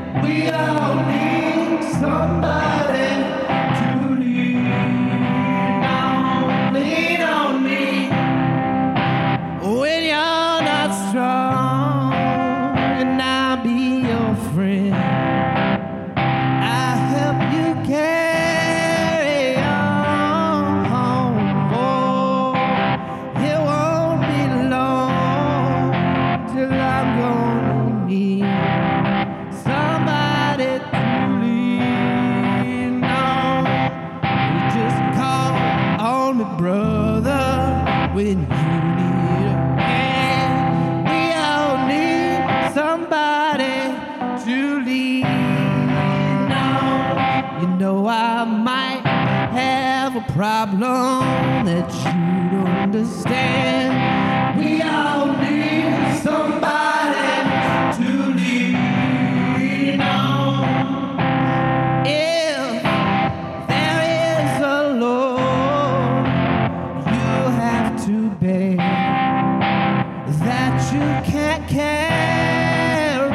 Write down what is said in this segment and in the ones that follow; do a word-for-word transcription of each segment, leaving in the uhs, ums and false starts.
We all need somebody to lean on, lean on me when you're not strong, and I'll be your friend. I'll help you carry on, for it won't be long till I'm gonna need somebody to lean on. You just call on me, brother, when you need a hand. We all need somebody to lean on. You know I might have a problem that you don't understand. We all need somebody to lean on. If there is a load you have to bear that you can't carry,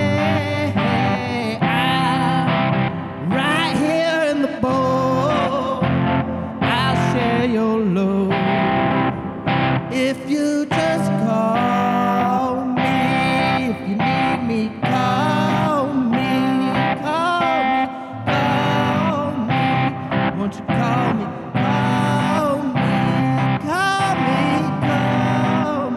I'm right here in the boat. I'll share your load if you just call me. If you need me, call me, call me, call me. Won't you call me, call me, call me, call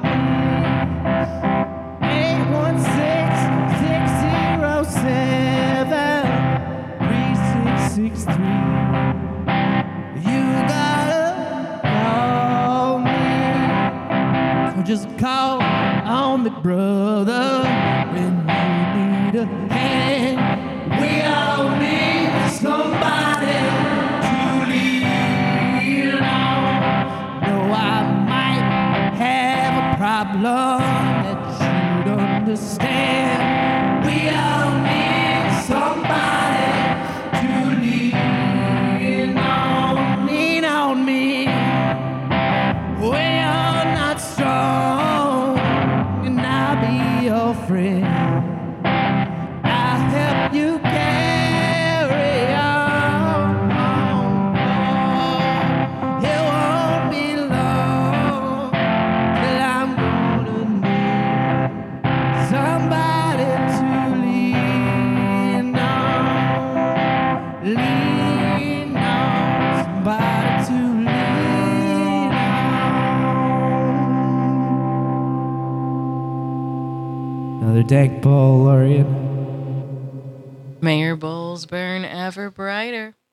me. eight one six, six zero seven, three six six three. You gotta call me. So just call on me, brother, when you need a hand. We all need somebody to lean on. No, I might have a problem that you don't understand. We all need somebody to lean on. Lean on me when you're not strong, and I'll be your friend. I'll help you carry on. It won't be long till I'm gonna need somebody to lean on. Lean on, somebody to lean on. Another Dank Bowl laureate. May your bowls burn ever brighter.